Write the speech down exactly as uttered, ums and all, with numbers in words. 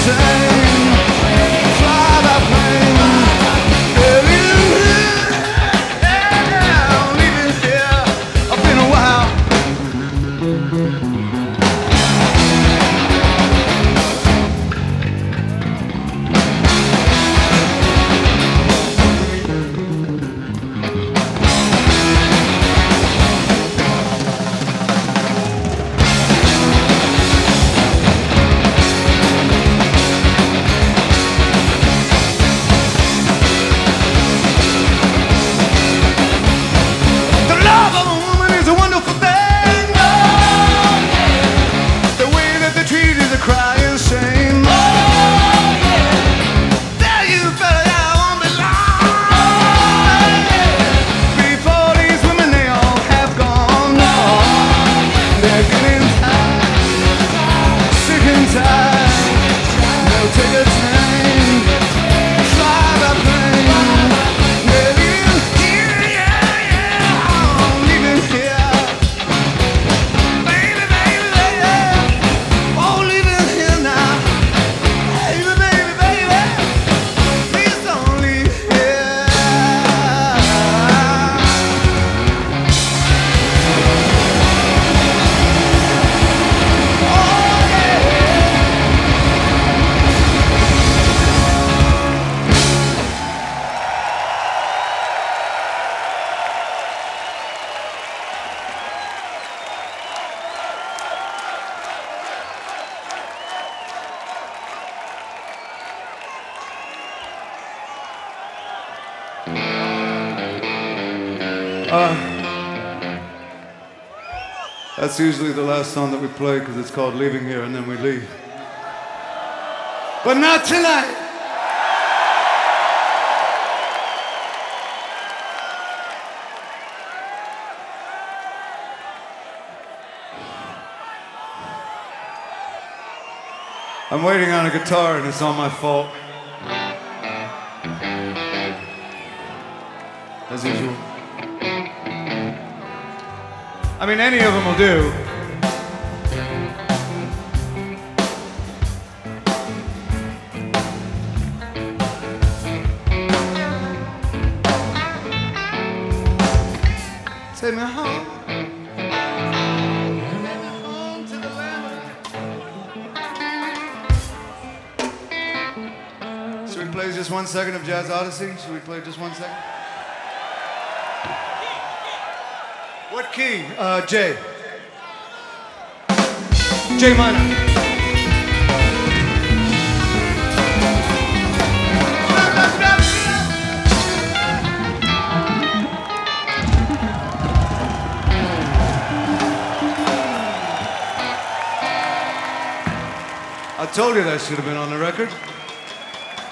train, fly that plane. Yeah, leaving here, yeah, I'm leaving here. I've been a while. Uh, that's usually the last song that we play because it's called Leaving Here and then we leave. But not tonight. I'm waiting on a guitar and it's all my fault. As usual. I mean, any of them will do. Take me home. Take me home to the land. Should we play just one second of Jazz Odyssey? Should we play just one second? What key? Uh, J. J minor. I told you that should have been on the record.